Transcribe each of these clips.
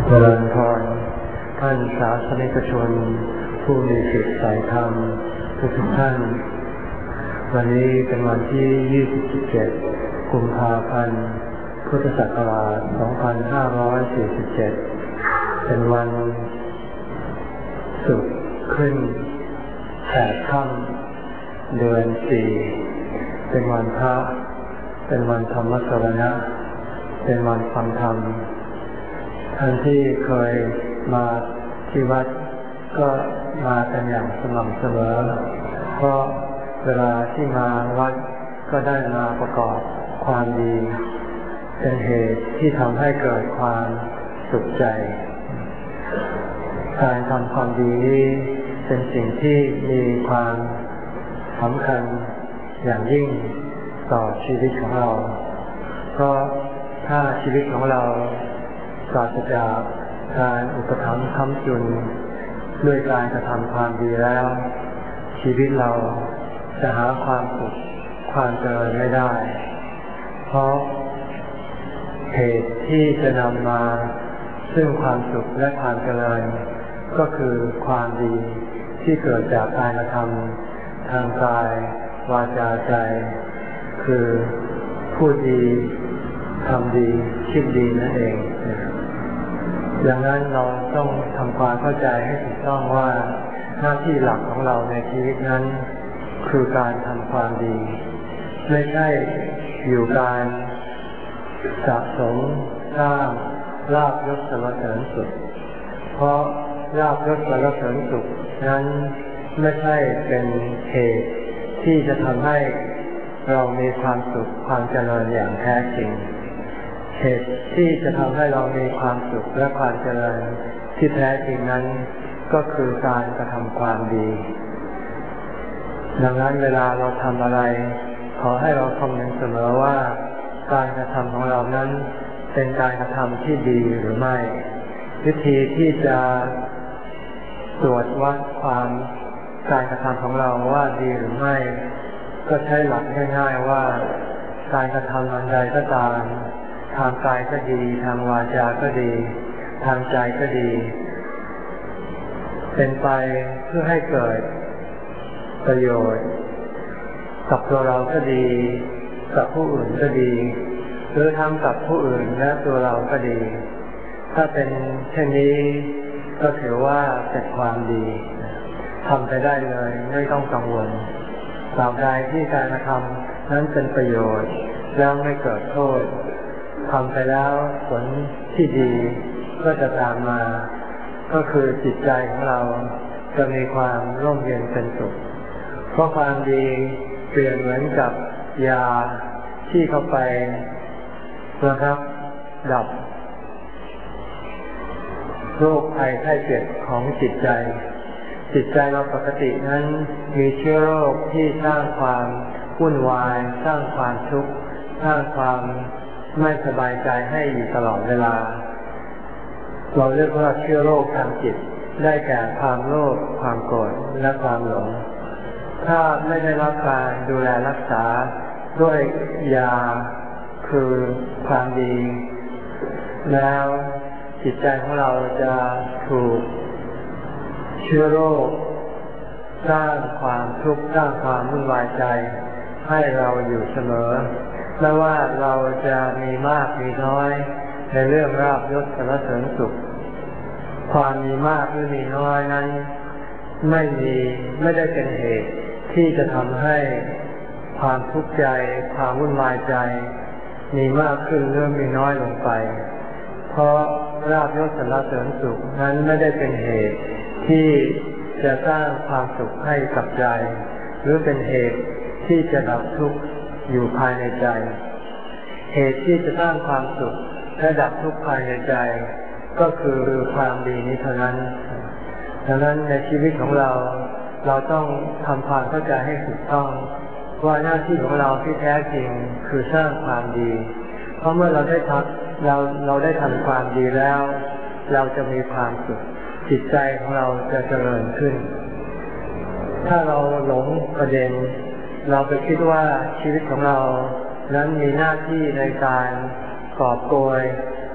เจริญพรท่านศาสนิกชนผู้มีจิตใฝ่ธรรมทุกท่านวันนี้เป็นวันที่27กุมภาพันธ์พุทธศักราช2547เป็นวันศุกร์ขึ้น8 ค่ำเดือน4เป็นวันพระเป็นวันธรรมสวนะเป็นวันฟังธรรมท่านที่เคยมาที่วัดก็มากันอย่างสม่ำเสมอเพราะเวลาที่มาวัดก็ได้มาประกอบความดีเป็นเหตุที่ทำให้เกิดความสุขใจการทำความดีนี้เป็นสิ่งที่มีความสำคัญอย่างยิ่งต่อชีวิตของเราเพราะถ้าชีวิตของเราปราศจากการอุปถัมภ์ค้ำจุนด้วยการกระทำความดีแล้วชีวิตเราจะหาความสุขความเจริญไม่ได้เพราะเหตุที่จะนำมาซึ่งความสุขและความเจริญก็คือความดีที่เกิดจากการกระทำทางกายวาจาใจคือพูดดีทำดีคิดดีนั่นเองดังนั้นเราต้องทำความเข้าใจให้ถูกต้องว่าหน้าที่หลักของเราในชีวิตนั้นคือการทำความดีไม่ใช่อยู่การสะสมสร้างลาภยศสรรเสริญสุขเพราะลาภยศสรรเสริญสุขนั้นไม่ใช่เป็นเหตุที่จะทำให้เรามีความสุขความเจริญอย่างแท้จริงเหตุที่จะทำให้เรามีความสุขและความเจริญที่แท้จริงนั้นก็คือการกระทำความดีดังนั้นเวลาเราทำอะไรขอให้เราคำนึงเสมอว่าการกระทำของเรานั้นเป็นการกระทำที่ดีหรือไม่วิธีที่จะตรวจวัดความการกระทำของเราว่าดีหรือไม่ก็ใช้หลักง่ายๆว่าการกระทำอันใดก็ตามทางกายก็ดีทางวาจาก็ดีทางใจก็ดีเป็นไปเพื่อให้เกิดประโยชน์กับตัวเราก็ดีกับผู้อื่นก็ดีหรือทำกับผู้อื่นและตัวเราก็ดีถ้าเป็นเช่นนี้ก็ถือว่าเป็นความดีทำไปได้เลยไม่ต้องกังวลตราบใดที่การกระทำนั้นเป็นประโยชน์แล้วไม่เกิดโทษทำไปแล้วผลที่ดีก็จะตามมาก็คือจิตใจของเราจะมีความร่มเย็นเป็นสุขเพราะความดีเปรียบเหมือนกับยาที่เข้าไปนะครับดับโรคภัยไข้เจ็บของจิตใจเราปกตินั้นมีเชื้อโรคที่สร้างความวุ่นวายสร้างความทุกข์สร้างความไม่สบายใจให้อยู่ตลอดเวลาเราเรียกว่าเชื้อโรคทางจิตได้แก่ความโลภความโกรธและความหลงถ้าไม่ได้รับการดูแลรักษาด้วยยาคือความดีแล้วจิตใจของเราจะถูกเชื้อโรคสร้างความทุกข์สร้างความวุ่นวายใจให้เราอยู่เสมอไม่ว่าเราจะมีมากมีน้อยในเรื่องลาภยศสรรเสริญสุขความมีมากหรือมีน้อยนั้นไม่ได้เป็นเหตุที่จะทำให้ความทุกข์ใจความวุ่นวายใจมีมากขึ้นหรือมีน้อยลงไปเพราะลาภยศสรรเสริญสุขนั้นไม่ได้เป็นเหตุที่จะสร้างความสุขให้กับใจหรือเป็นเหตุที่จะดับทุกข์อยู่ภายในใจเหตุที่จะสร้างความสุขและดับทุกข์ภายในใจก็คือความดีนี้เท่านั้นดังนั้นในชีวิตของเราต้องทำความเข้าใจให้ถูกต้องว่าหน้าที่ของเราที่แท้จริงคือสร้างความดีเพราะเมื่อเราได้ทำความดีแล้วเราจะมีความสุขจิตใจของเราจะเจริญขึ้นถ้าเราหลงประเด็นเราไปคิดว่าชีวิตของเรานั้นมีหน้าที่ในการกอบโกย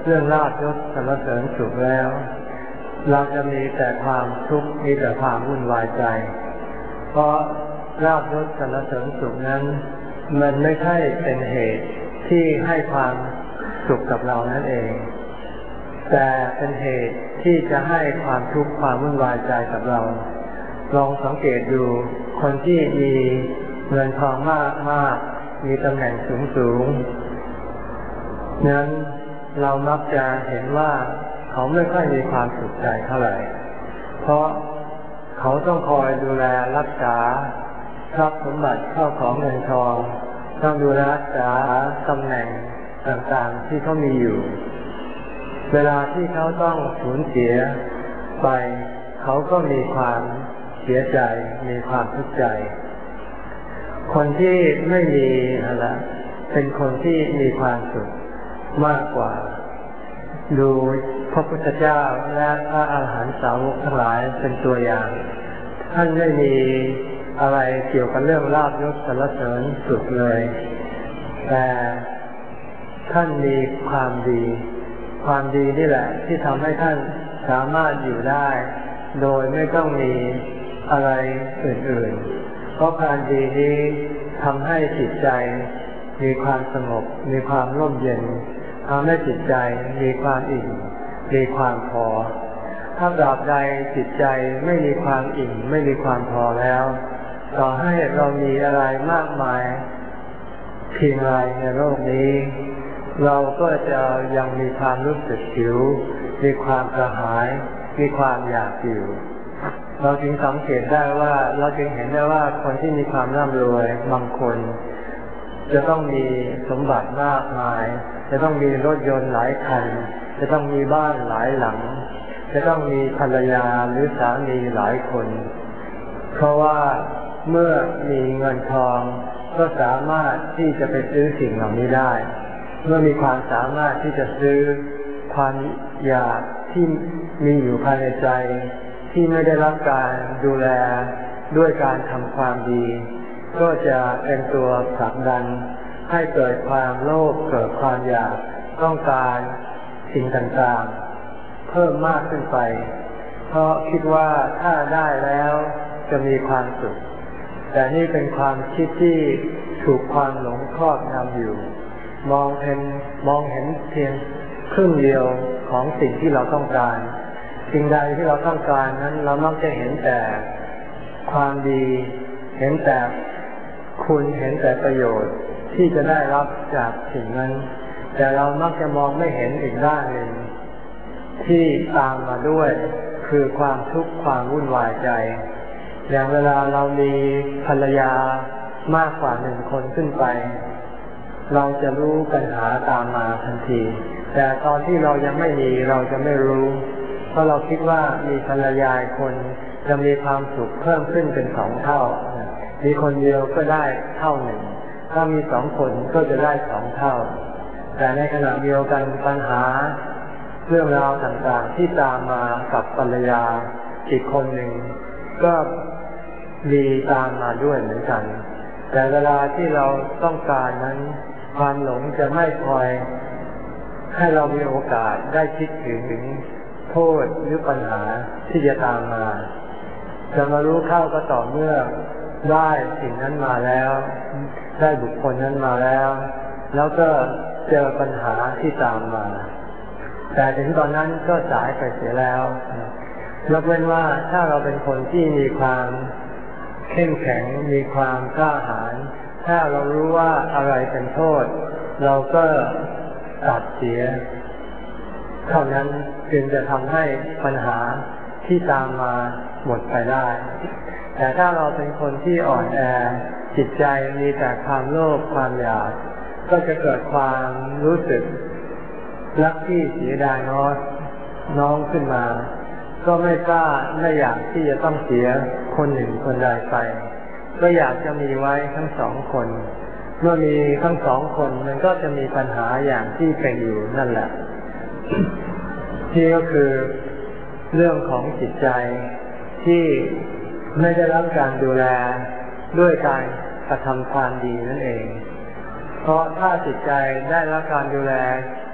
เรื่องลาภยศสรรเสริญสุขแล้วเราจะมีแต่ความทุกข์มีแต่ความวุ่นวายใจเพราะลาภยศสรรเสริญสุขนั้นมันไม่ใช่เป็นเหตุที่ให้ความสุขกับเรานั่นเองแต่เป็นเหตุที่จะให้ความทุกข์ความวุ่นวายใจกับเราลองสังเกตดูคนที่มีเงินทองมากมีตำแหน่งสูงนั้นเรามักจะเห็นว่าเขาไม่ค่อยมีความสุขใจเท่าไหร่เพราะเขาต้องคอยดูแลรักษาทรัพย์สมบัติเข้าของเงินทองต้องดูแลรักษาตำแหน่งต่างๆที่เขามีอยู่เวลาที่เขาต้องสูญเสียไปเขาก็มีความเสียใจมีความทุกข์ใจคนที่ไม่มีอะไรเป็นคนที่มีความสุขมากกว่าดูพระพุทธเจ้าและพระอาหารหันตสาวกทั้งหลายเป็นตัวอย่างท่านไม่มีอะไรเกี่ยวกับเรื่องลาภยศสรรเสริญสุขเลยแต่ท่านมีความดีนี่แหละที่ทำให้ท่านสามารถอยู่ได้โดยไม่ต้องมีอะไรอื่นๆเพราะความดีนี้ทำให้จิตใจมีความสงบมีความร่มเย็นทำให้จิตใจมีความอิ่มมีความพอถ้าตราบใดจิตใจไม่มีความอิ่มไม่มีความพอแล้วต่อให้เรามีอะไรมากมายเพียงไรในโลกนี้เราก็จะยังมีความรู้สึกหิวมีความกระหายมีความอยากอยู่เราจึงสังเกตได้ว่าเราจึงเห็นได้ว่าคนที่มีความร่ำรวยบางคนจะต้องมีสมบัติมากมายจะต้องมีรถยนต์หลายคันจะต้องมีบ้านหลายหลังจะต้องมีภรรยาหรือสามีหลายคนเพราะว่าเมื่อมีเงินทองก็สามารถที่จะไปซื้อสิ่งเหล่านี้ได้เมื่อมีความสามารถที่จะซื้อความอยากที่มีอยู่ภายในใจที่ไม่ได้รับการดูแลด้วยการทำความดีก็จะเป็นตัวผลักดันให้เกิดความโลภเกิดความอยากต้องการสิ่งต่างๆเพิ่มมากขึ้นไปเพราะคิดว่าถ้าได้แล้วจะมีความสุขแต่นี่เป็นความคิดที่ถูกความหลงครอบงำอยู่มองเห็นเพียงครึ่งเดียวของสิ่งที่เราต้องการสิ่งใดที่เราต้องการนั้นเรามักจะเห็นแต่ความดีเห็นแต่คุณเห็นแต่ประโยชน์ที่จะได้รับจากสิ่งนั้นแต่เรามักจะมองไม่เห็นอีกด้านหนึ่งที่ตามมาด้วยคือความทุกข์ความวุ่นวายใจอย่างเวลาเรามีภรรยามากกว่า1 คนขึ้นไปเราจะรู้ปัญหาตามมาทันทีแต่ตอนที่เรายังไม่มีเราจะไม่รู้เพราะเราคิดว่ามีภรรยาคนจะมีความสุขเพิ่มขึ้นเป็น2 เท่ามีคนเดียวก็ได้เท่าหนึ่งถ้ามี2 คนก็จะได้2 เท่าแต่ในขณะเดียวกันปัญหาเรื่องราวต่างๆที่ตามมากับภรรยาอีกคนหนึ่งก็มีตามมาด้วยเหมือนกันแต่เวลาที่เราต้องการนั้นความหลงจะไม่คอยให้เรามีโอกาสได้คิดถึงโทษหรือปัญหาที่จะตามมาจะมารู้เข้าก็ต่อเมื่อได้สิ่งนั้นมาแล้วได้บุคคลนั้นมาแล้วแล้วก็เจอปัญหาที่ตามมาแต่ถึงตอนนั้นก็สายไปเสียแล้วยกเว้นว่าถ้าเราเป็นคนที่มีความเข้มแข็งมีความกล้าหาญถ้าเรารู้ว่าอะไรเป็นโทษเราก็ตัดเสียเท่านั้นจึงจะทำให้ปัญหาที่ตามมาหมดไปได้แต่ถ้าเราเป็นคนที่อ่อนแอจิตใจมีแต่ความโลภความอยากก็จะเกิดความรู้สึกรักที่เสียดายน้องขึ้นมาก็ไม่กล้าไม่อยากที่จะต้องเสียคนหนึ่งคนใดไปก็อยากจะมีไว้ทั้ง2 คนเมื่อมีทั้ง2 คนมันก็จะมีปัญหาอย่างที่เป็นอยู่นั่นแหละ ที่ก็คือเรื่องของจิตใจที่ไม่ได้รับการดูแลด้วยการกระทำความดีนั่นเองเพราะถ้าจิตใจได้รับการดูแล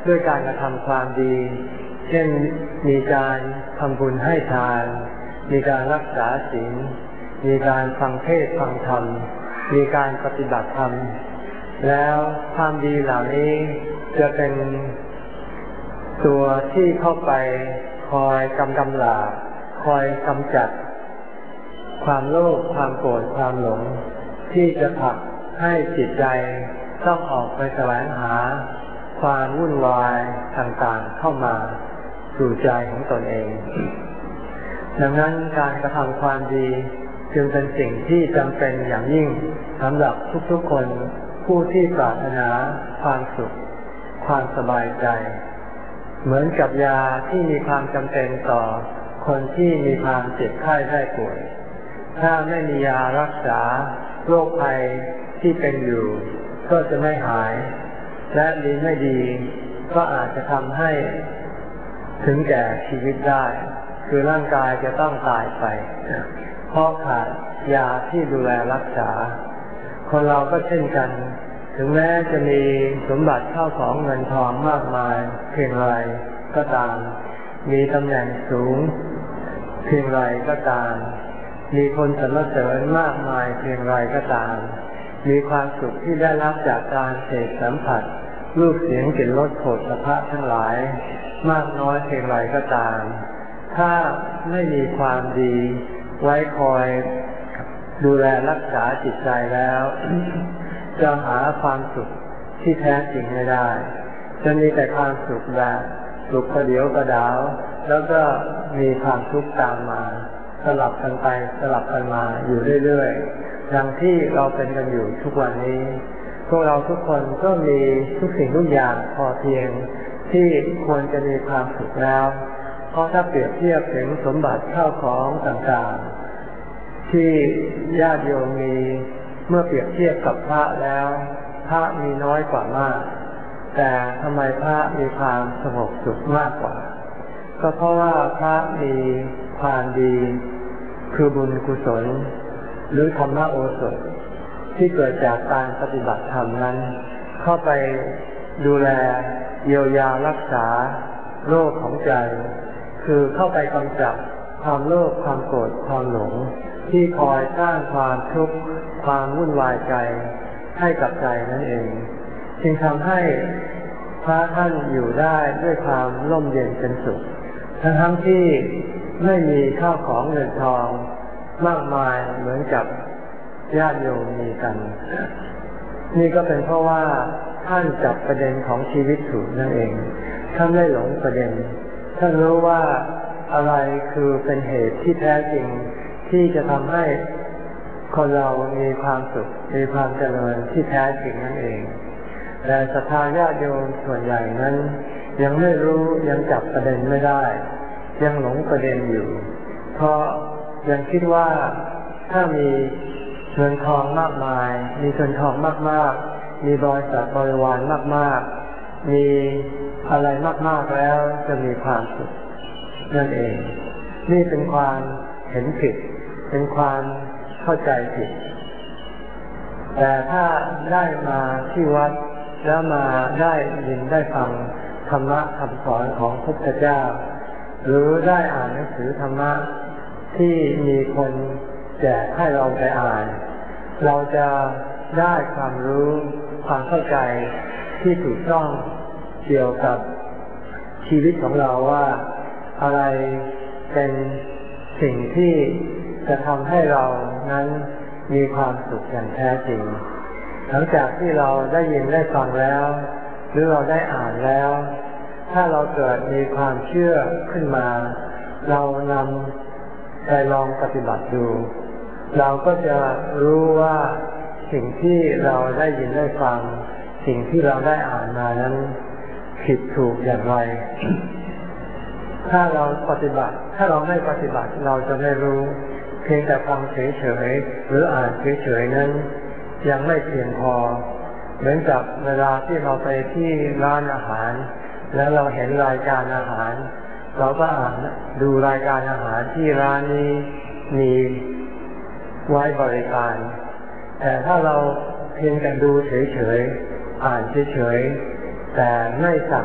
ด้วยการกระทำความดีเช่นมีการทำบุญให้ทานมีการรักษาศีลมีการฟังเทศน์ฟังธรรมมีการปฏิบัติธรรมแล้วความดีเหล่านี้จะเป็นตัวที่เข้าไปคอยกำราบคอยกำจัดความโลภความโกรธความหลงที่จะผลักให้จิตใจต้องออกไปแสวงหาความวุ่นวายต่างๆเข้ามาสู่ใจของตนเองดังนั้นการกระทำความดีจึงเป็นสิ่งที่จำเป็นอย่างยิ่งสำหรับทุกๆคนผู้ที่ปรารถนาความสุขความสบายใจเหมือนกับยาที่มีความจำเป็นต่อคนที่มีความเจ็บไข้ได้ป่วยถ้าไม่มียารักษาโรคภัยที่เป็นอยู่ก็จะไม่หายและดีไม่ดีก็อาจจะทำให้ถึงแก่ชีวิตได้คือร่างกายจะต้องตายไปเพราะขาดยาที่ดูแลรักษาคนเราก็เช่นกันถึงแม้จะมีสมบัติเข้าของเงินทองมากมายเพียงไรก็ตามมีตำแหน่งสูงเพียงไรก็ตามมีคนสรรเสริญมากมายเพียงไรก็ตามมีความสุขที่ได้รับจากการเสพสัมผัสรูปเสียงกลิ่นรสโผฏฐัพพะทั้งหลายมากน้อยเพียงไรก็ตามถ้าไม่มีความดีไว้คอยดูแลรักษาจิตใจแล้วจะหาความสุขที่แท้จริงไม่ได้จะมีแต่ความสุขแบบสุขประเดี๋ยวประดาวแล้วก็มีความทุกข์ตามมาสลับกันไปสลับกันมาอยู่เรื่อยๆดังที่เราเป็นกันอยู่ทุกวันนี้พวกเราทุกคนก็มีทุกสิ่งทุกอย่างพอเพียงที่ควรจะมีความสุขแล้วเพราะถ้าเปรียบเทียบถึงสมบัติข้าวของต่างๆที่ญาติโยมมีเมื่อเปรียบเทียบกับพระแล้วพระมีน้อยกว่ามากแต่ทำไมพระมีความสงบสุขมากกว่าก็เพราะว่าพระมีความดีคือบุญกุศลหรือธรรมโอสถที่เกิดจากการปฏิบัติธรรมนั้นเข้าไปดูแลเยียวยารักษาโรคของใจคือเข้าไปกำจัดความโลภความโกรธความหลงที่คอยสร้างความทุกข์ความวุ่นวายใจให้กับใจนั่นเองจึงทำให้พระท่านอยู่ได้ด้วยความร่มเย็นเป็นสุขทั้งที่ไม่มีข้าวของเงินทองมากมายเหมือนกับญาติโยมมีกันนี่ก็เป็นเพราะว่าท่านจับประเด็นของชีวิตถูกนั่นเองท่านไม่หลงประเด็นท่านรู้ว่าอะไรคือเป็นเหตุที่แท้จริงที่จะทำให้คนเรามีความสุขมีความเจริญที่แท้จริงนั่นเองแต่ศรัทธาญาติโยมส่วนใหญ่นั้นยังไม่รู้ยังจับประเด็นไม่ได้ยังหลงประเด็นอยู่เพราะยังคิดว่าถ้ามีเงินทองมากมายมีเงินทองมากๆมีบริษัทบริวารมากๆมีอะไรมากๆแล้วจะมีความสุขนั่นเองนี่เป็นความเห็นผิดเป็นความเข้าใจผิดแต่ถ้าได้มาที่วัดแล้วมาได้ยินได้ฟังธรรมะคำสอนของพระพุทธเจ้าหรือได้อ่านหนังสือธรรมะที่มีคนแจกให้เราไปอ่านเราจะได้ความรู้ความเข้าใจที่ถูกต้องเกี่ยวกับชีวิตของเราว่าอะไรเป็นสิ่งที่จะทำให้เรานั้นมีความสุขอย่างแท้จริงหลังจากที่เราได้ยินได้ฟังแล้วหรือเราได้อ่านแล้วถ้าเราเกิดมีความเชื่อขึ้นมาเรานำไปลองปฏิบัติดูเราก็จะรู้ว่าสิ่งที่เราได้ยินได้ฟังสิ่งที่เราได้อ่านมานั้นผิดถูกอย่างไร ถ้าเราปฏิบัติถ้าเราไม่ปฏิบัติเราจะไม่รู้เพียงแต่ฟังเฉยๆหรืออ่านเฉยๆนั้นยังไม่เพียงพอเหมือนกับเวลาที่เราไปที่ร้านอาหารแล้วเราเห็นรายการอาหารเราก็อ่านดูรายการอาหารที่ร้านนี้มีไว้บริการแต่ถ้าเราเพียงแต่ดูเฉยๆอ่านเฉยๆแต่ไม่สั่ง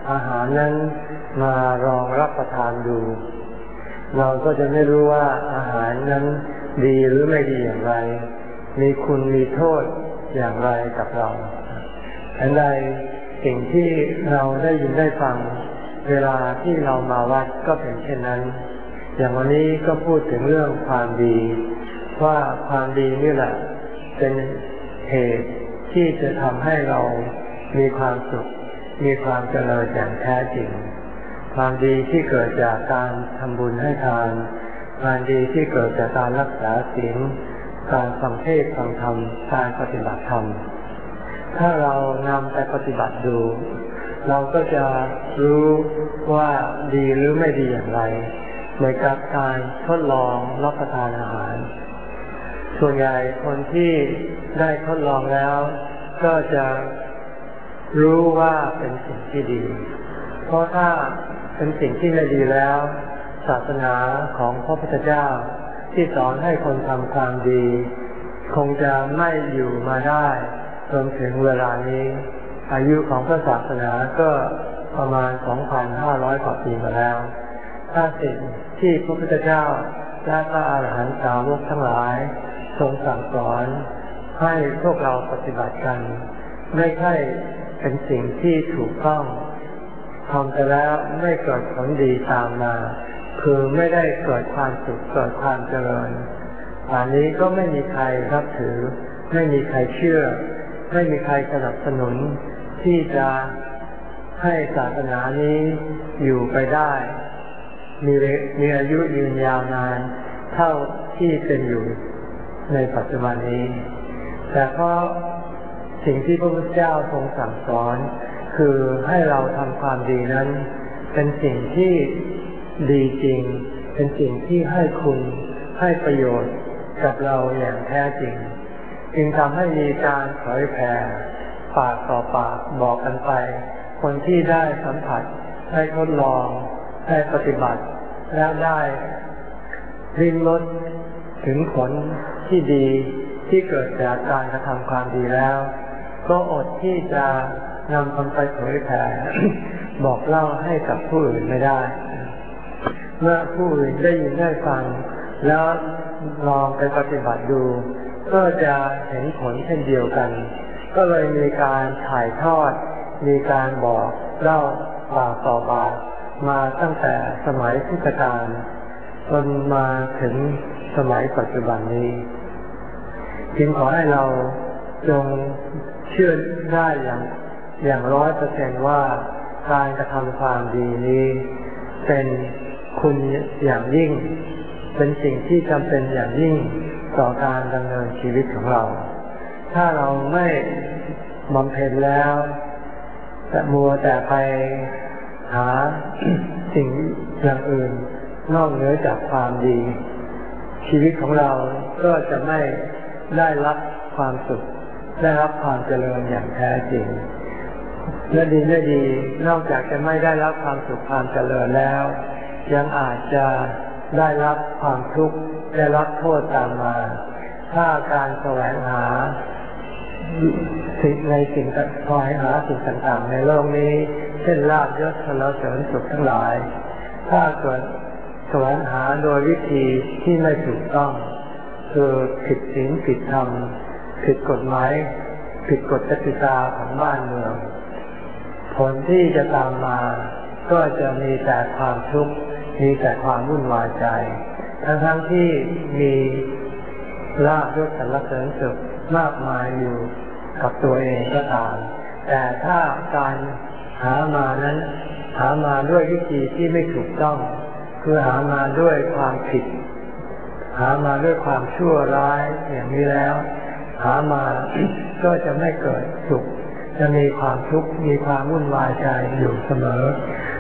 อาหารนั้นมารองรับประทานดูเราก็จะไม่รู้ว่าอาหารนั้นดีหรือไม่ดีอย่างไรมีคุณมีโทษอย่างไรกับเราอันใดสิ่งที่เราได้ยินได้ฟังเวลาที่เรามาวัดก็เป็นเช่นนั้นอย่างวันนี้ก็พูดถึงเรื่องความดีว่าความดีนี่แหละเป็นเหตุที่จะทำให้เรามีความสุขมีความเจริญอย่างแท้จริงความดีที่เกิดจากการทำบุญให้ทานความดีที่เกิดจากการรักษาศีลการฟังเทศน์ฟังธรรมการปฏิบัติธรรมถ้าเรานำไปปฏิบัติดูเราก็จะรู้ว่าดีหรือไม่ดีอย่างไรเหมือนกับการทดลองรับประทานอาหารส่วนใหญ่คนที่ได้ทดลองแล้วก็จะรู้ว่าเป็นสิ่งที่ดีเพราะถ้าเป็นสิ่งที่ไม่ดีแล้วศาสนาของพระพุทธเจ้าที่สอนให้คนทำความดีคงจะไม่อยู่มาได้จนถึงเวลานี้อายุของพระศาสนาก็ประมาณ 2,500 กว่าปีมาแล้วถ้าสิ่งที่พระพุทธเจ้าและพระอรหันตสาวกทั้งหลายทรงสั่งสอนให้พวกเราปฏิบัติกันไม่ใช่เป็นสิ่งที่ถูกต้องทำไปแล้วไม่เกิดผลดีตามมาคือไม่ได้เกิดความสุขเกิดความเจริญอันนี้ก็ไม่มีใครรับถือไม่มีใครเชื่อไม่มีใครสนับสนุนที่จะให้ศาสนานี้อยู่ไปได้มีอายุยืนยาวนานเท่าที่เป็นอยู่ในปัจจุบันนี้แต่เพราะสิ่งที่พระพุทธเจ้าทรงสั่งสอนคือให้เราทำความดีนั้นเป็นสิ่งที่ดีจริงเป็นสิ่งที่ให้คุณให้ประโยชน์กับเราอย่างแท้จริงจึงทำให้มีการเผยแผ่ปากต่อปากบอกกันไปคนที่ได้สัมผัสได้ทดลองได้ปฏิบัติแล้วได้ลิ้มรสถึงผลที่ดีที่เกิดจากการกระทำความดีแล้วก็อดที่จะนำมันไปเผยแผ่ บอกเล่าให้กับผู้อื่นไม่ได้เมื่อผู้อื่นได้ยินได้ฟังแล้วลองไปปฏิบัติดูก็จะเห็นผลเช่นเดียวกันก็เลยมีการถ่ายทอดมีการบอกเล่าปากต่อปากมาตั้งแต่สมัยพุทธกาลจนมาถึงสมัยปัจจุบันนี้จึงขอให้เราจงเชื่อได้อย่าง100%ว่าการกระทำความดีนี้เป็นคุณอย่างยิ่งเป็นสิ่งที่จำเป็นอย่างยิ่งต่อการดำเนินชีวิตของเราถ้าเราไม่บำเพ็ญแล้วแต่มัวแต่ไปหา สิ่งอย่างอื่นนอกเหนือจากความดีชีวิตของเราก็จะไม่ได้รับความสุขได้รับความเจริญอย่างแท้จริงและดีไม่ดีนอกจากจะไม่ได้รับความสุขความเจริญแล้วยังอาจจะได้รับความทุกข์ได้รับโทษตามมาถ้าการแสวงหาสิ่งแสวงหาสิ่งต่างๆในโลกนี้เช่นลาภยศสรรเสริญสุขทั้งหลายถ้าเกิดแสวงหาโดยวิธีที่ไม่ถูกต้องคือผิดศีลผิดธรรมผิดกฎหมายผิดกฎกติกาของบ้านเมืองผลที่จะตามมาก็จะมีแต่ความทุกข์มีแต่ความวุ่นวายใจทั้งที่มีลาภยศสรรเสริญสุขมากมายอยู่กับตัวเองก็ตามแต่ถ้าการหามานั้นหามาด้วยวิธีที่ไม่ถูกต้องคือหามาด้วยความผิดหามาด้วยความชั่วร้ายอย่างนี้แล้วหามา ก็จะไม่เกิดสุขจะมีความทุกข์มีความวุ่นวายใจอยู่เสมอ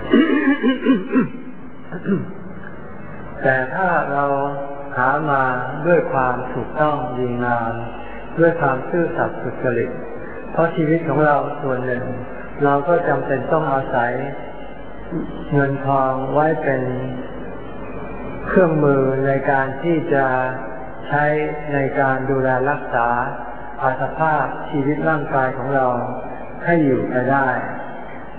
แต่ถ้าเราหามาด้วยความถูกต้องดีงามด้วยความซื่อสัตย์สุจริตเพราะชีวิตของเราส่วนหนึ่งเราก็จำเป็นต้องอาศัยเงินทองไว้เป็นเครื่องมือในการที่จะใช้ในการดูแลรักษาอัตภาพชีวิตร่างกายของเราให้อยู่ไปได้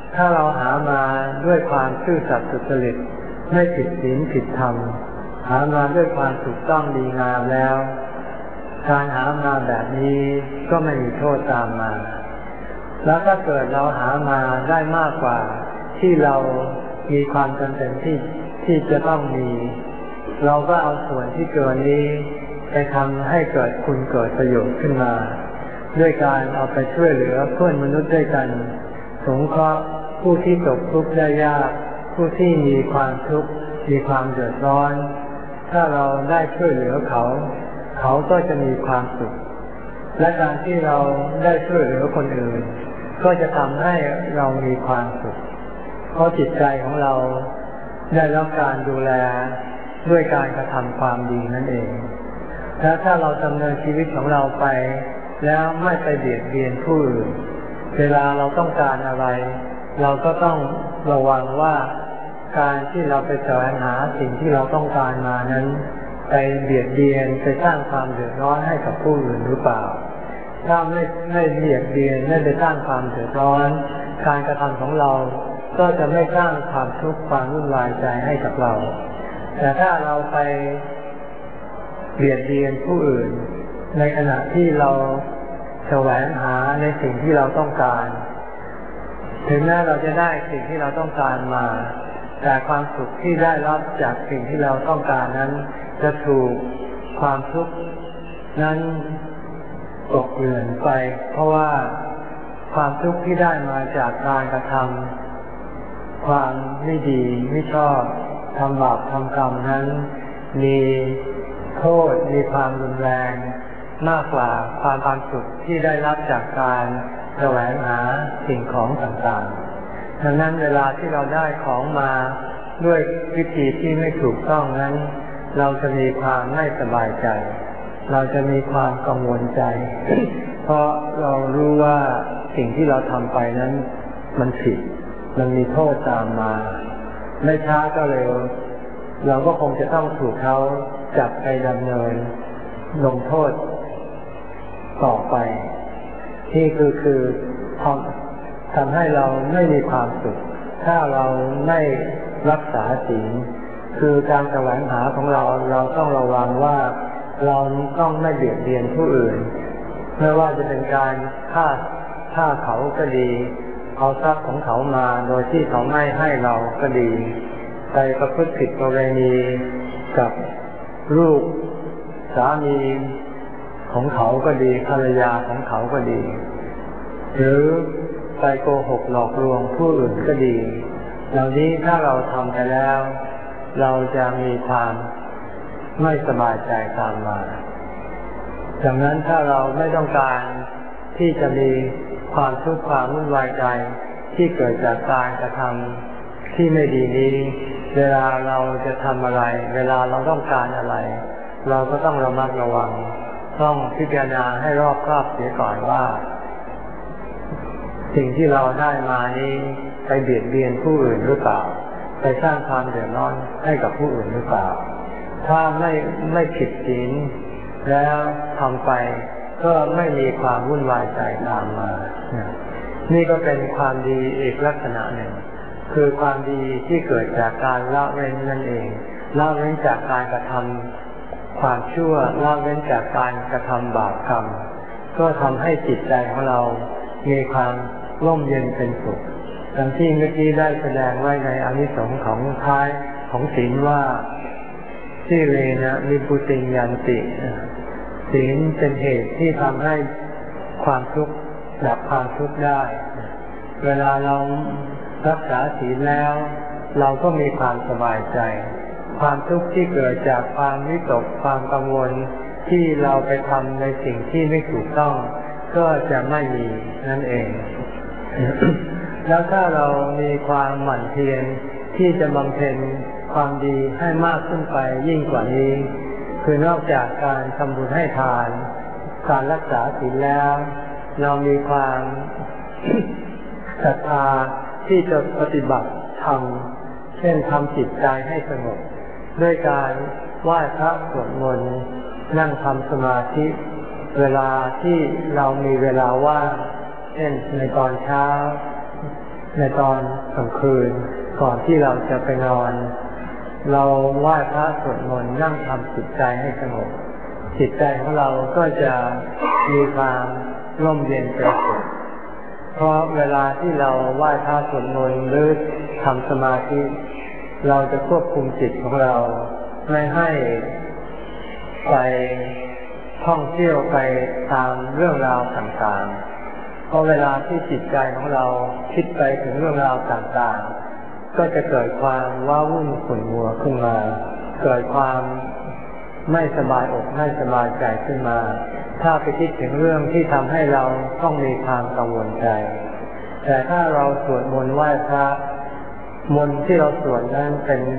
ถ้าเราหามาด้วยความซื่อสัตย์สุจริตไม่ผิดศีลผิดธรรมหามาด้วยความถูกต้องดีงามแล้วการหามาแบบนี้ก็ไม่มีโทษตามมาแล้วถ้าเกิดเราหามาได้มากกว่าที่เรามีความจำเป็นที่จะต้องมีเราก็เอาส่วนที่เกินนี้ไปทำให้เกิดคุณเกิดประโยชน์ขึ้นมาด้วยการเอาไปช่วยเหลือเพื่อนมนุษย์ด้วยกันสงเคราะห์ผู้ที่ตกทุกข์ได้ยากผู้ที่มีความทุกข์มีความเดือดร้อนถ้าเราได้ช่วยเหลือเขาเขาก็จะมีความสุขและการที่เราได้ช่วยเหลือคนอื่นก็จะทำให้เรามีความสุขเพราะจิตใจของเราได้รับการดูแลด้วยการกระทำความดีนั่นเองและถ้าเราดำเนินชีวิตของเราไปแล้วไม่ไปเบียดเบียนผู้อื่นเวลาเราต้องการอะไรเราก็ต้องระวังว่าการที่เราไปแสวงหาสิ่งที่เราต้องการมานั้นไปเบียดเบียนไปสร้างความเดือดร้อนให้กับผู้อื่นหรือเปล่าถ้าไม่เบียดเบียนไม่ไปสร้างความเดือดร้อนการกระทำของเราก็จะไม่สร้างความทุกข์ความวุ่นวายใจให้กับเราแต่ถ้าเราไปเบียดเบียนผู้อื่นในขณะที่เราแสวงหาในสิ่งที่เราต้องการถึงแม้เราจะได้สิ่งที่เราต้องการมาแต่ความสุขที่ได้รับจากสิ่งที่เราต้องการนั้นจะถูกความทุกข์นั้นกลบเกลื่อนไปเพราะว่าความทุกข์ที่ได้มาจากการกระทำความไม่ดีไม่ชอบทำบาปทำกรรมนั้นมีโทษมีความรุนแรงมากกว่าความสุขที่ได้รับจากการแสวงหาสิ่งของต่างๆดังนั้นเวลาที่เราได้ของมาด้วยวิธีที่ไม่ถูกต้องนั้นเราจะมีความไม่สบายใจเราจะมีความกังวลใจ เพราะเรารู้ว่าสิ่งที่เราทำไปนั้นมันผิดมันมีโทษตามมาไม่ช้าก็เร็วเราก็คงจะต้องถูกเขาจับไปดำเนินลงโทษต่อไปที่คือทำให้เราไม่มีความสุขถ้าเราไม่รักษาศีลคือการแสวงหาของเราต้องระวังว่าเราต้องไม่เบียดเบียนผู้อื่นไม่ว่าจะเป็นการฆ่าเขาก็ดีเอาทรัพย์ของเขามาโดยที่เขาไม่ให้เราก็ดีไปประพฤติผิดประเวณีกับลูกสามีของเขาก็ดีภรรยาของเขาก็ดีหรือไปโกหกหลอกลวงผู้อื่นก็ดีเหล่านี้ถ้าเราทำไปแล้วเราจะมีความไม่สบายใจตามมาดังนั้นถ้าเราไม่ต้องการที่จะมีความทุกข์ความวุ่นวายใจที่เกิดจากการกระทำที่ไม่ดีนี้เวลาเราจะทำอะไรเวลาเราต้องการอะไรเราก็ต้องระมัดระวังต้องพิจารณาให้รอบคอบเสียก่อนว่าสิ่งที่เราได้มานี้ไปเบียดเบียนผู้อื่นหรือเปล่าไปสร้างความเดือดร้อนให้กับผู้อื่นหรือเปล่าถ้าไม่ผิดศีลแล้วทำไปก็ไม่มีความวุ่นวายใจตามมานี่ก็เป็นความดีอีกลักษณะหนึ่งคือความดีที่เกิดจากการละเว้นนั่นเองละเว้นจากการกระทำความชั่วละเว้นจากการกระทำบาปกรรมก็ทำให้จิตใจของเรามีความร่มเย็นเป็นสุขดังที่เมื่อกี้ได้แสดงไว้ในอานิสงส์ของท้ายของศีลว่าที่เลนะนิพุติยันติศีลเป็นเหตุที่ทำให้ความทุกข์ดับความทุกข์ได้เวลาเรารักษาศีลแล้วเราก็มีความสบายใจความทุกข์ที่เกิดจากความวิตกความกังวลที่เราไปทำในสิ่งที่ไม่ถูกต้องก็จะไม่มีนั่นเอง แล้วถ้าเรามีความหมั่นเพียรที่จะบำเพ็ญความดีให้มากขึ้นไปยิ่งกว่านี้คือนอกจากการทำบุญให้ทานการรักษาศีลแล้วเรามีความศรัทธาที่จะปฏิบัติธรรมเช่นทำจิตใจให้สงบด้วยการไหว้พระสวดมนต์นั่งทำสมาธิเวลาที่เรามีเวลาว่างเช่นในตอนเช้าในตอนกลางคืนก่อนที่เราจะไปนอนเราไหว้พระสวดมนต์นั่งทำจิตใจให้สงบจิตใจของเราก็จะมีความร่มเย็นเป็นสุขเพราะเวลาที่เราไหว้พระสวดมนต์หรือทำสมาธิเราจะควบคุมจิตของเราไม่ให้ไปท่องเที่ยวไปตามเรื่องราวต่างๆเพราะเวลาที่จิตใจของเราคิดไปถึงเรื่องราวต่างๆก็จะเกิดความว้าวุ่นขุ่นมัวขึ้นมาเกิดความไม่สบายอกไม่สบายใจขึ้นมาถ้าไปคิดถึงเรื่องที่ทำให้เราต้องมีความกังวลใจแต่ถ้าเราสวดมนต์ไหว้พระมนต์ที่เราสวดนั้น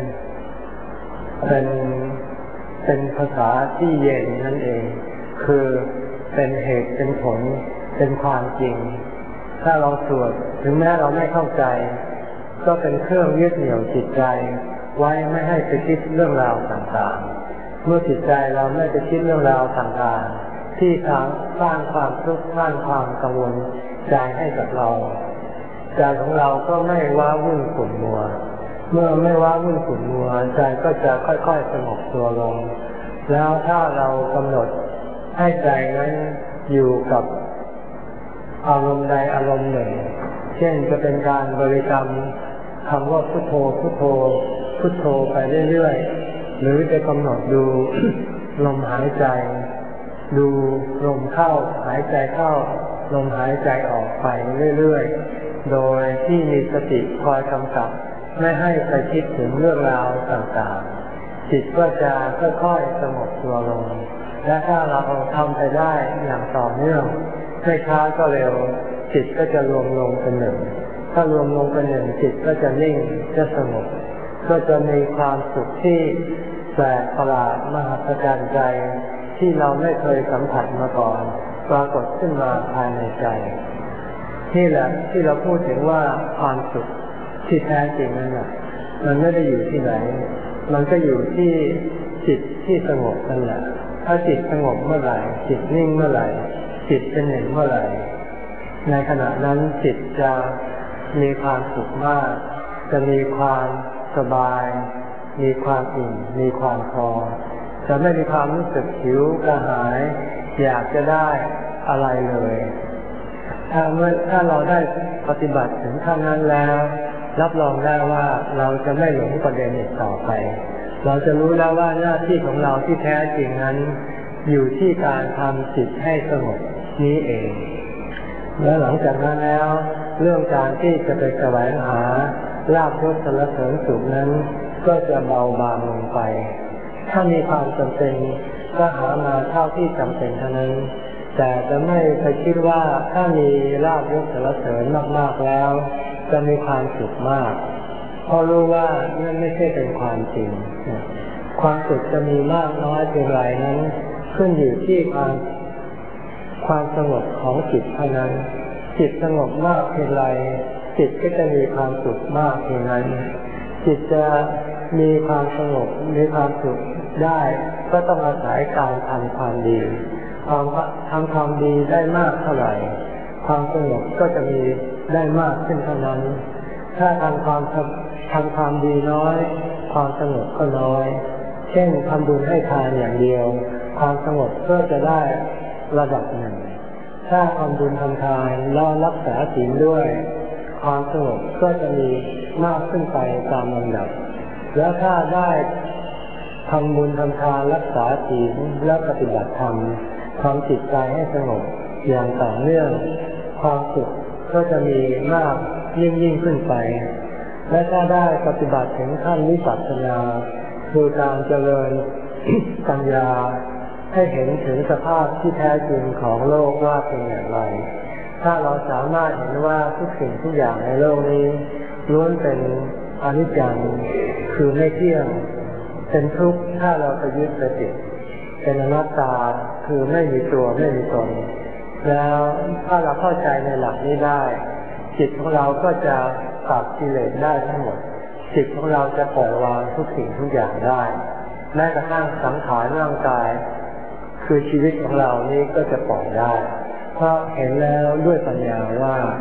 เป็นภาษาที่เย็นนั่นเองคือเป็นเหตุเป็นผลเป็นความจริงถ้าเราสวดถึงแม้เราไม่เข้าใจก็เป็นเครื่องยึดเหนี่ยวจิตใจไว้ไม่ให้ไปคิดเรื่องราวต่างๆเมื่อจิตใจเราไม่ไปคิดเรื่องราวต่างๆที่สร้างความทุกข์สร้างความกังวลใจให้กับเราใจของเราก็ไม่ว้าวุ่นขุ่นมัวเมื่อไม่ว้าวุ่นขุ่นมัวใจก็จะค่อยๆสงบตัวลงแล้วถ้าเรากำหนดให้ใจนั้นอยู่กับอารมณ์ใดอารมณ์หนึ่งเช่นจะเป็นการบริกรรมคำว่าพุทโธพุทโธพุทโธไปเรื่อยๆหรือจะกำหนดดู ลมหายใจดูลมเข้าหายใจเข้าลมหายใจออกไปเรื่อยๆโดยที่มีสติคอยกำกับไม่ให้ไปคิดถึงเรื่องราวต่างๆจิตก็จะค่อยๆสงบตัวลงและถ้าเราทำไปได้อย่างต่อเนื่องไม่ช้าก็เร็วจิตก็จะรวมลงเป็นหนึ่งถ้ารวมลงเป็นหนึ่งจิตก็จะนิ่งจะสงบก็จะมีความสุขที่แปลกประหลาดมหัศจรรย์ใจที่เราไม่เคยสัมผัสมาก่อนปรากฏขึ้นมาภายในใจนี่แหละที่เราพูดถึงว่าความสุขที่แท้จริงนั้นน่ะมันไม่ได้อยู่ที่ไหนมันก็อยู่ที่จิตที่สงบนั่นแหละถ้าจิตสงบเมื่อไหร่จิตนิ่งเมื่อไหร่จิตเป็นหนึ่งเมื่อไหร่ในขณะนั้นจิตจะมีความสุขมากจะมีความสบายมีความอิ่มมีความพอจะไม่มีความรู้สึกหิวกระหายอยากจะได้อะไรเลยถ้าเราได้ปฏิบัติถึงขั้นนั้นแล้วรับรองได้ว่าเราจะไม่หลงประเด็นอีกต่อไปเราจะรู้แล้วว่าหน้าที่ของเราที่แท้จริงนั้นอยู่ที่การทำจิตให้สงบนี้เองและหลังจากนั้นแล้วเรื่องการที่จะไปแสวงหาลาภยศสรรเสริญสุขนั้นก็จะเบาบางลงไปถ้ามีความจำเป็นก็หามาเท่าที่จำเป็นเท่านั้นแต่จะไม่ไปคิดว่าถ้ามีลาภยศสรรเสริญมากๆแล้วจะมีความสุขมากเพราะรู้ว่านั่นไม่ใช่เป็นความจริงความสุขจะมีมากน้อยเพียงไรนั้นขึ้นอยู่ที่ความสงบของจิตเท่านั้นจิตสงบมากเพียงไรจิตก็จะมีความสุขมากเพียงนั้นจิตจะมีความสงบมีความสุขได้ก็ต้องอาศัยการทำความดีทำความดีได้มากเท่าไหร่ความสงบก็จะมีได้มากขึ้นเท่านั้นถ้าทำความดีน้อยความสงบก็น้อยเช่นทำบุญให้ทานอย่างเดียวความสงบก็จะได้ระดับหนึ่งถ้าทำบุญทำทานแล้วรักษาศีลด้วยความสงบก็จะมีมากขึ้นไปตามลำดับแล้วถ้าได้ทำบุญทำทานรักษาศีลและปฏิบัติธรรมทำจิตใจให้สงบอย่างต่อเนื่องความสุขก็จะมีมากยิ่งขึ้นไปและถ้าได้ปฏิบัติถึงขั้นวิปัสสนาคือการเจริญ ปัญญาให้เห็นถึงสภาพที่แท้จริงของโลกว่าเป็นอย่างไรถ้าเราสามารถเห็นว่าทุกสิ่งทุกอย่างในโลกนี้ล้วนเป็นอนิจจังคือไม่เที่ยงเป็นทุกข์ถ้าเราไปยึดไปติดเป็นอนัตตาคือไม่มีตัวไม่มีตนแล้วถ้าเราเข้าใจในหลักนี้ได้จิตของเราก็จะตัดกิเลสได้ทั้งหมดจิตของเราจะปล่อยวางทุกสิ่งทุกอย่างได้แม้กระทั่งสังขารร่างกายคือชีวิตของเรานี้ก็จะปล่อยได้เพราะเห็นแล้วด้วยปัญญาว่า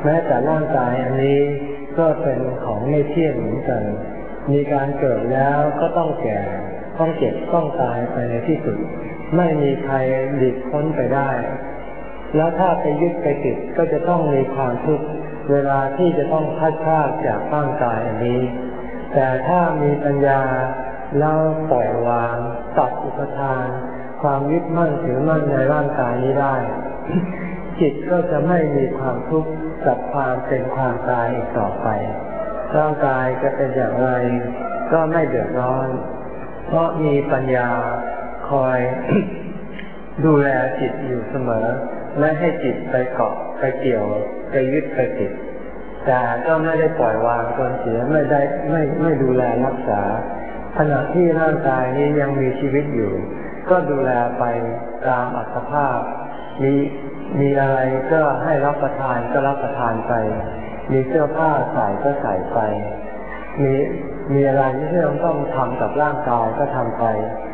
แม้แต่ร่างกายอันนี้ก็เป็นของไม่เที่ยงเหมือนกันมีการเกิดแล้วก็ต้องแก่ต้องเจ็บต้องตายไปในที่สุดไม่มีใครหลีกพ้นไปได้แล้วถ้าไปยึดไปติดก็จะต้องมีความทุกข์เวลาที่จะต้องพัดพรากจากร่างกายอันนี้แต่ถ้ามีปัญญาแล้วปล่อยวางตัดอุปทานความยึดมั่นถือมั่นในร่างกายนี้ได้ จิตก็จะไม่มีความทุกข์กับความเป็นความตายอีกต่อไปร่างกายจะเป็นอย่างไรก็ไม่เดือดร้อนเพราะมีปัญญาคอย ดูแลจิตอยู่เสมอไม่ให้จิตไปเกาะไปเกี่ยวไปยึดไปติดแต่ก็ไม่ได้ปล่อยวางจนเสียไม่ดูแลรักษาขณะที่ร่างกายนี้ยังมีชีวิตอยู่ก็ดูแลไปตามอัตภาพมีอะไรก็ให้รับประทานก็รับประทานไปมีเสื้อผ้าใส่ก็ใส่ไปมีอะไรที่เราต้องทำกับร่างกายก็ทำไป